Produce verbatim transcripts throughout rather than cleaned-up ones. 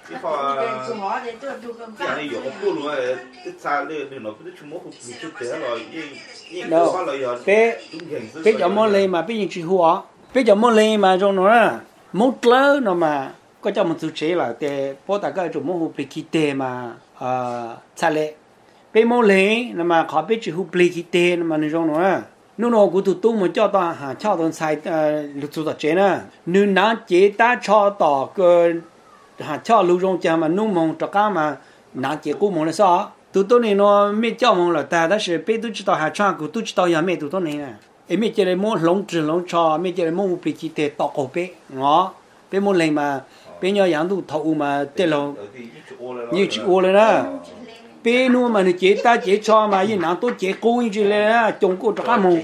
cái pha cái này dùng cô luôn ấy cái xa đây thì nó cứ chụp một chụp chụp thế rồi như như đâu bé bé cho món lên mà bé những chữ hoa bé cho món lên mà trong nó món lớn nó mà có cho một số chế là để bố ta cái chụp món hộp bị kít mà à xa lệ bé món lên nó mà khó bé chữ hộp bị kít mà nó trong nó nếu nó cũng tụt tung một cho ta hàng cho tao xài lục số tập chế nè nếu nãy chế ta cho ta cái hàng cho lục trong chả mà nung mong cho cá mà nãy chế cũng mong là sao tụi tôi này nó mấy cho mong là ta đó là bé tụi chỉ tao hàng cho của tụi chỉ tao nhà mấy tụi tôi này nè em mấy chế này mua lông trừ lông cho mấy chế này mua bị chỉ để tao cổ bé ngó bé mua lên mà bé nhau养tụi thầu mà để lâu như chịu ô lên đó bé nuôi mà nó chế ta chế cho mà như nào tôi chế cố như thế này trồng cô cho cá mông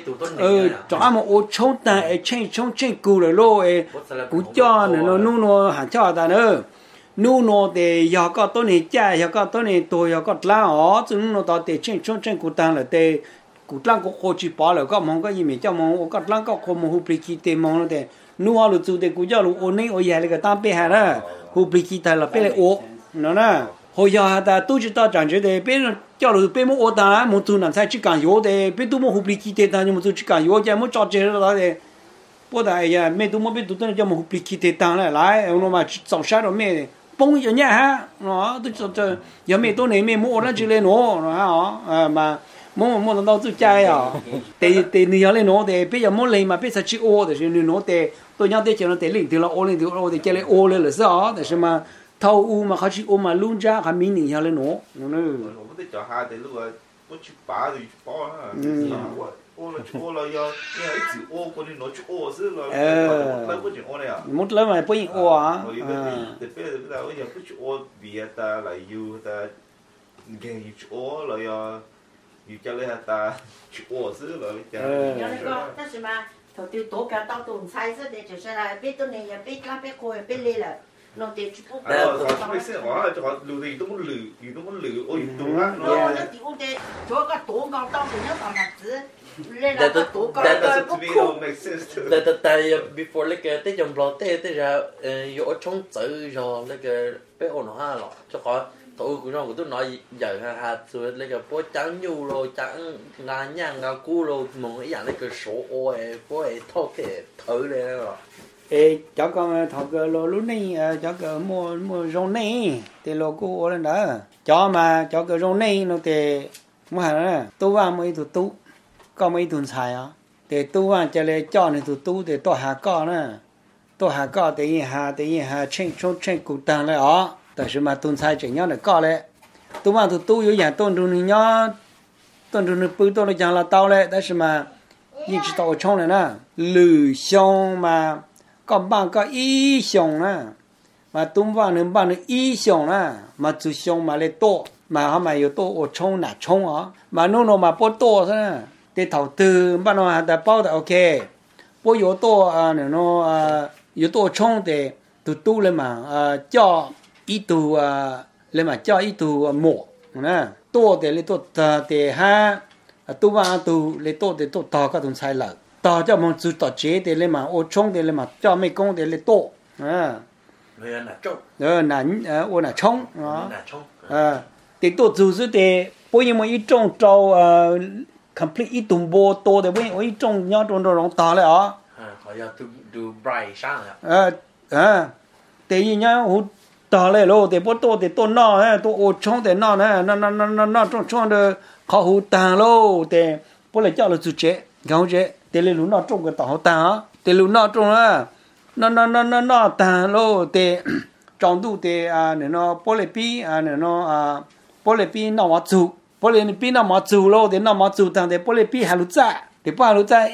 ừ cho cá mông ô chống ta ấy trên chống trên cù rồi lô ấy cú cho nó nuôi nó hàng cho ta nữa nuôi nó để giờ có tôi này cha giờ có tôi này tôi giờ có lá ó chứ nó tao để trên chống trên cù ta là để cù ta có khó chịu bỏ rồi có mong cái gì mình cho mong có lá có khó mong hụt bị để mong nó để nuôi rồi chú để cú cho luôn ô này ô dài cái ta bé hà đó hụt bị ta là bé lại ô nó nè hồi giờ ta tôi chỉ ta chẳng chế để bên cho rồi bên mua ô ta một thứ làm sao chỉ cần yếu để bên tôi mua hộp lý kit ta nhưng một thứ chỉ cần yếu cho mua cho chế đó để bữa đại giờ mấy tôi mua bên tôi tôi cho một hộp lý kit ta lại lại ông mà xong sát rồi mấy bông như nhá ha nó tôi cho cho giờ mấy tôi này mấy mua nó chỉ lên nó nó à mà mua mua đâu tôi chơi à để để nhiều lên nó để bây giờ mua lên mà bây giờ chỉ ô để chỉ nó để tôi nhớ để cho nó để lên thì là ô lên thì ô để chơi lên ô lên là sao để xem mà thâu u màเขาchỉ ôm mà luôn ra cả mình nhiều lên nó nó 我们得叫下得路啊，我去拔就去拔啊，我我了去我了要，你要一直我过去拿去我是了，那不就我了呀？ một lần mà bơi ô à？ 我有个得别的不得，我要不去我别的来有的，你看有去我了要，有家里还得去我是了，家。 有那个，但是嘛，头丢多个到东菜是的，就是啦，别多年也别拉别过也别累了。nó để chụp bút ờ họ mới sẽ họ cho họ lừa thì tôi muốn lừa thì tôi muốn lừa ôi tôi á nó nó thì ông để cho cái tổ ngon tao thì nó làm mặt chứ lên là cái tổ con cái bút khô tại tại tại before like cái dòng lọ tê tê ra有冲tử rồi like bé ôn nó ha lọ cho có tôi cũng nói của tôi nói giờ ha ha rồi like bố trắng nhu rồi trắng ngà nhang ngà cu rồi mong cái dạng like số ôi bố ấy thâu cái thử đây rồi ê cho con thọ cái lô lúc này cho cái mua mua rau này thì lô cô lên đó cho mà cho cái rau này nó thì mua hàng đó tu vào mấy tụ tu có mấy tuần xài á thì tu vào cho lấy cho này tụ tu thì to hà co nữa to hà co thì hà thì hà trên trên trên cụ tàng lại ó tại sao mà tuần xài chỉ nhau để co lại tu vào tụ tu yếu dạng tuần tuần nhau tuần tuần bự tuần là chẳng là tao lại tại sao mà những chỉ tao trong này nè lử xong mà có bạn có ý xong nè mà tung vào nên bạn ý xong nè mà chú xong mà lấy to mà họ mà有多我冲哪冲啊mà nó nó mà bớt to thế để đầu tư bạn nó hạt bao là ok bớt有多啊nó à有多冲để tu tu lên mà cho ít tu lên mà cho ít tu mỏ nè to để lấy to để ha tu vào tu lấy to để to to các đồng sai lợ to cho mong chú to chế để lên mà ô冲để lên mà cho mấy công để lấy to à người là trông ờ nãy ô là冲đó là trông à để tôi dù gì để bây giờ một ít trong trâu complete ít tùng bò to để bây giờ ít trong nhau trong trong to lại à họ giờ từ từ bright sáng à à để như nhau hút to lại luôn để bớt to để to nọ á to ô trong để nọ nè nọ nọ nọ nọ trong trong để họ hút tàng luôn để bớt lại cho là chú chế gạo chế để lấy lúa nọ trong cái tàu tàng á để lúa nọ trong á nọ nọ nọ nọ nọ tàng luôn để trong đủ để à nó bớt lại pi à nó à bố lê pi nó mà chủ bố lê pi nó mà chủ lo để nó mà chủ thằng để bố lê pi hà lú cha để bố hà lú cha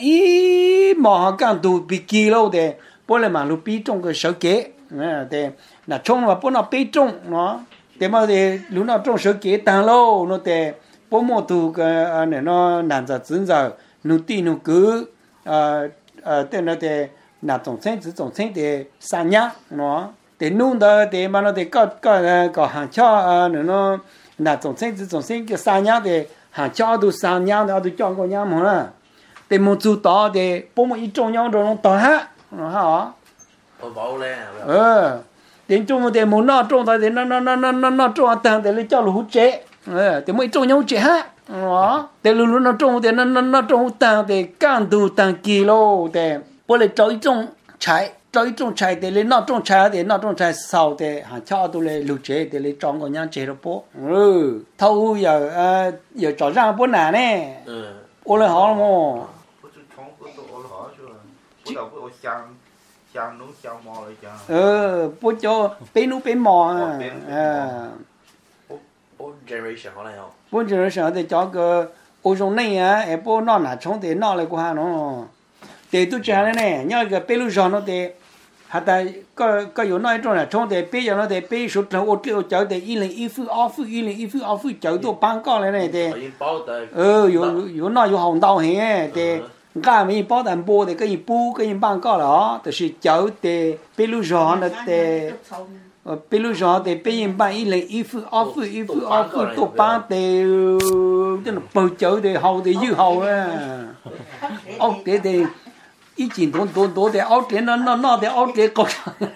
ý mà càng tụ bị kỳ lo để bố lê mà lú pi trong cái sở kế để là trong mà bố nó pi trong nó để mà để lú nó trong sở kế tăng lo nó để bố mua tụ cái này nó làm ra chính giờ nụ ti nụ cứ à à để nó để là tổng sinh chỉ tổng sinh để san nhá nó để nung đó để mà nó để có có có hàng cho nó là tổng sinh tổng sinh cái san nhá để hàng cho đồ san nhá đó đồ cho con nhá mà là để một chút đó để bố một ít trong nhau rồi nó to ha nó hả tôi bảo lên ờ đến chung thì muốn nó trông thì nó nó nó nó nó nó trông tầng thì lấy cho lũ chế thì mới trông nhau chế ha đó thì lũ lũ nó trông thì nó nó nó trông tầng thì càng đủ tầng kilo thì bữa lấy cho trông trái cho trông trái thì lấy nó trông trái thì nó trông trái sau thì hàng cho tôi lấy lũ chế thì lấy trông của nhau chế rồi bố ừ thâu giờ giờ cho ra bữa nào nè ô lấy họ mà chàng nấu chàng mò lại chàng ờ bố cho bé nấu bé mò à old generation có này không bố generation thì cho cái ô trong này á em bố nó là trong thì nó lại qua nó thì tôi trả này nè nhớ cái bé lúc giờ nó thì hạt tại có có yếu nói trong là trong thì bé giờ nó thì bé số là ô tiêu cháu thì一零一负二负一零一负二负cháu tôi bán có này này thì ừ yếu yếu nói yếu hồng đào hè thì cái mình bao đàn bò thì cái gì bù cái gì bán có đó thì cháu thì bây lúc giờ nó thì bây lúc giờ thì bây giờ bán一零一负二负一负二负都bán thì真là bự cháu thì hậu thì dư hậu à ốc thì thì ít tiền tốn tốn tốn thì ốc thì nó nó nó thì ốc thì có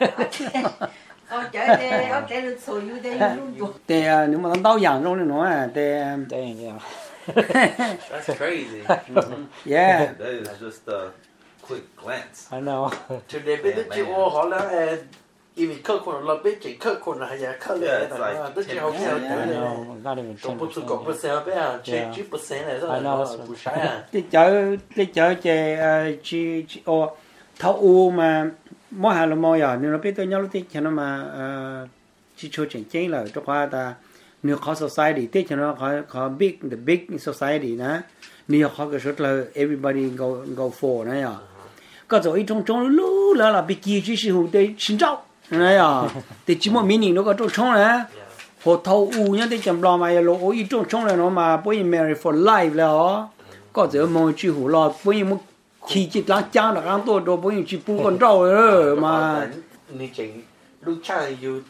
ốc cháu thì ốc cháu nó sôi như thế luôn thì nếu mà nó đau dạng rồi nữa thì Dang, yeah. That's crazy. yeah that is just a quick glance I know. Today biết được chịu ô họ là even khơi còn là biết chỉ khơi còn là hay khơi là tức chỉ học theo I know. Not even Don't ten put to percent. go percent bé à, check Yeah. two percent này rồi. I know. Bù sai à. cái chợ cái chợ chè chi chi ô thâu u mà mỗi hàng là mỗi giờ nếu nó biết tôi nhớ lúc cho nó mà chi cho chuyện chính là cho khoa ta nếu có society thế cho nó có có big the big society nè nếu có cái số là everybody go go for này à có rồi trong trong lú là là bị kia chỉ sử dụng để sinh trâu này à thì chỉ một mình nó có trong trong nè họ thâu u nhá thì chấm lo mà lỗ ít trong trong này nó mà bây marry for life là có rồi mọi chuyện hủ lò bây một khi chỉ lá chang là ăn tôi đồ bây chỉ bu con trâu rồi mà Ni chỉnh lúc chàng you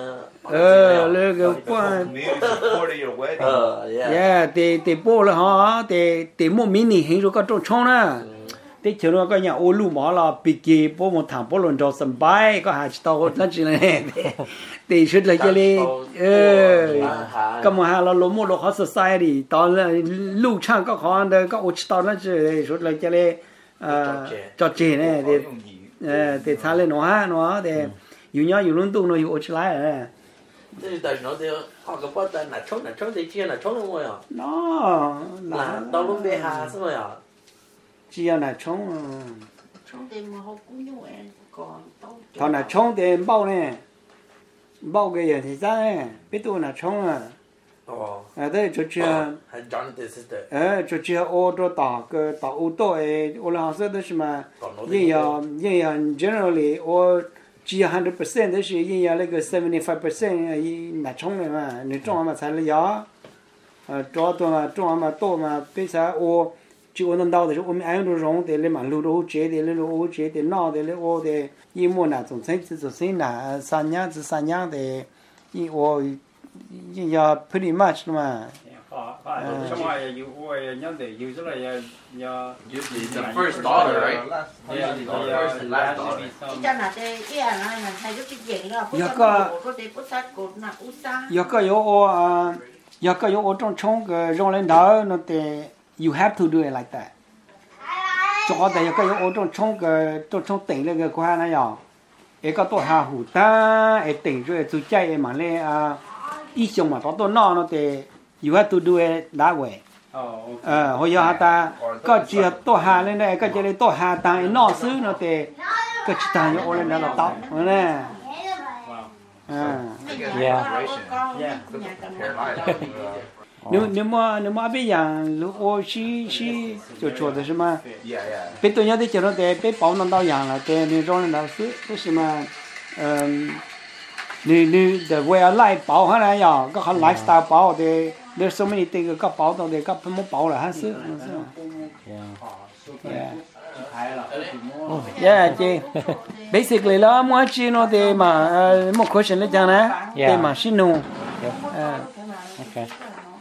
ờ lấy cái quan supporting your wedding ờ yeah yeah thì thì bố là họ thì thì một mini hình rồi có trong trong nè thì chiều nó có nhà ô lu mỏ là bị kì bố một thằng bố lần cho sân bay có hai tàu nó chỉ này thì suốt là cái này ờ cái mà hai là lỗ một lỗ họ society tao là lưu trang có khó đây có ô tao nó chỉ suốt là cái này cho trẻ này thì thì thà lên nó ha nó thì dù nhớ dù luôn tu nó dù ô lại à thế tại nó thì họ có bắt là trốn là trốn thì chia là trốn luôn rồi à nó là tao luôn bị hà xong rồi à chỉ là trống trong thì mà họ cũng như vậy còn tao thằng là trống thì bao nè bao cái gì thì ra nè biết tôi là trống à ồ à đây cho chưa hay John thì sister ờ cho chưa ô tô tàu cái tàu ô tô ấy ô là sao đó mà nhưng mà nhưng mà generally ô chỉ one hundred percent đó là nhưng mà cái seventy-five percent là trống này mà nếu trống mà sai là gió ờ cho tôi mà trống mà to mà bây giờ ô chỉ ô đau thì ô mình ăn đồ rong thì lấy mà lưu đồ chế thì lấy đồ chế thì nọ thì lấy ô thì như mua nào总生总生là三样子三样的，一我要 pretty much 嘛。 Có, có. Xong rồi you ôi nhớ để you rất là ya usually the first daughter right yeah the first and last daughter cho là cái cái này là thay giúp cái chuyện là Dạ có. có thể có sát cột là u sa 有个有我啊，有个有我种种个用领导那得 you have to do it like that。cho có thể有个有我种种个种种顶那个关那样，一个多下湖单，一顶住就在嘛嘞啊，一想嘛，到到那那得 you have to do it that way。 ờ hồi giờ ta có chỉ tổ hà lên đây có chỉ lấy tổ hà ta nọ xứ nó thì có chỉ ta nhổ lên đó là tóc nè à nếu nếu mà nếu mà bây giờ lúc ô xí xí chỗ chỗ đó xem mà bây tôi nhớ tới chỗ đó thì bây bảo nó đau dạng là thì nên rồi nó xứ cái gì mà nếu nếu the way of life bảo hết này giờ có cái lifestyle bảo thì there's so many things có bảo đâu thì có phải muốn bảo là hết sức yeah yeah chị basically là mỗi chị nó thì mà một question là chẳng nè thì mà xin nụ Okay.